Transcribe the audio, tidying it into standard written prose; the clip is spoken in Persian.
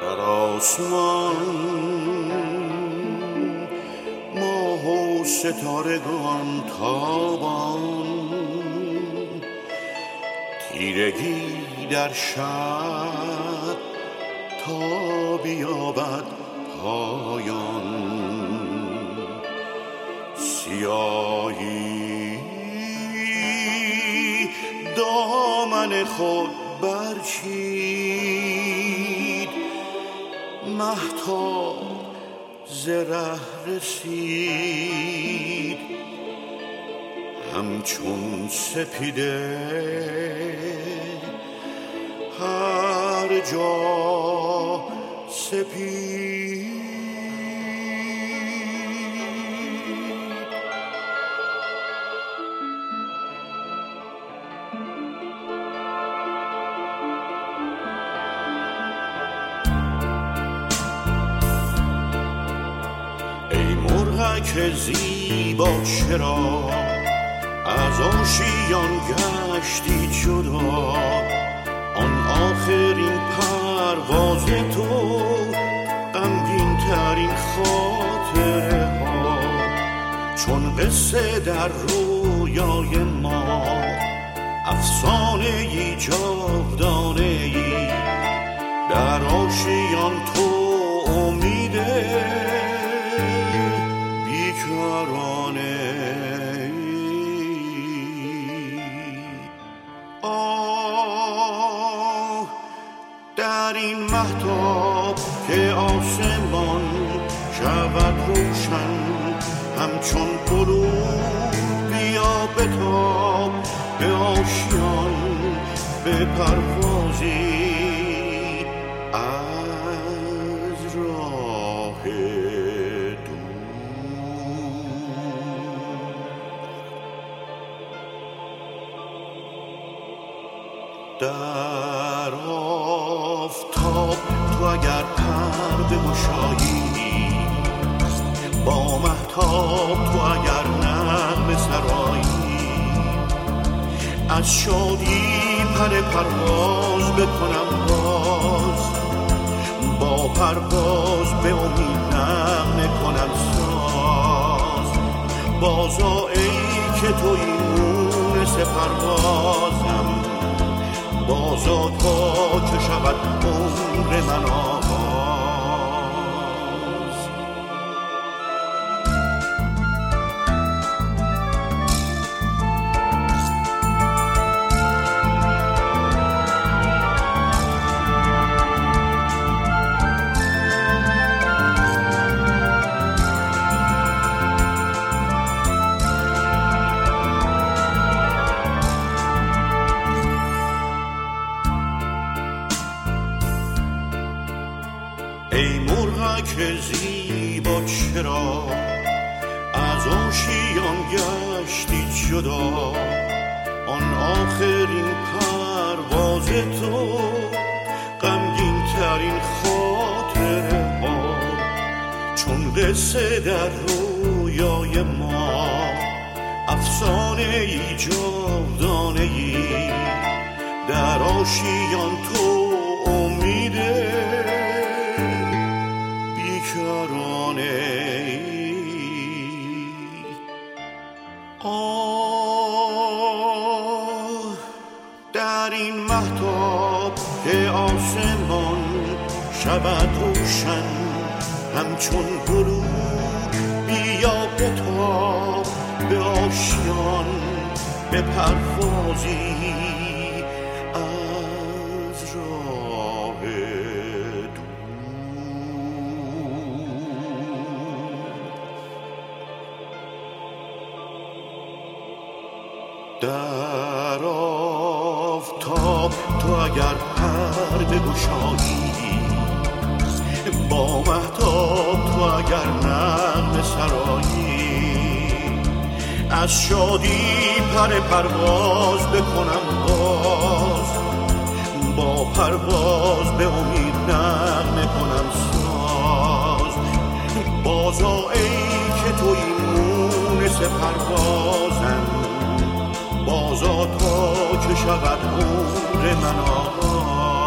در آسمان ماه و ستارگان تابان، تیرگی در شب تا بیابد پایان، سیاهی دامن خود برچید، مهتاب ز ره رسید، همچون سپیده هر جا سپید. ای مرغک زیبا چرا از آشیان گشتی جدا؟ آن آخرین پرواز تو، غمگین ترین خاطره ها، چون قصه در رویای ما، افسانه ای جاودانه ای، در آشیان تو امیده بیکرانه. در این مهتاب که آسمان شود روشن، همچون غروب بیا بتاب به آشیان، به پروازی از راه دور. در آفتاب تو اگر پر بگشایی، با مهتاب تو اگر نغمه سرایی، از شادی پر پرواز بکنم باز، با پرواز به امید نغمه کنم ساز. بازا ای که تویی مونس پروازم، بازا تا که شود عمر من آغاز. ای مرغک زیبا چرا از آشیان گشتی جدا؟ آن آخرین پرواز تو، غمگین ترین خاطره ها، چون قصه در رویای ما، افسانه ای جاودانه ای، در آشیان تو امیده بیکرانه. در این مهتاب که آسمان شود روشن، همچون غروب بیا بتاب به آشیان، به پروازی از راه دور. در آفتاب تو اگر پر بگشایی، با مهتاب تو اگر نغمه سرایی، از شادی پر پرواز بکنم باز، با پرواز به امید نغمه کنم ساز. بازا ای که تویی مونس پروازم، بازا تا که شود عمر من آغاز.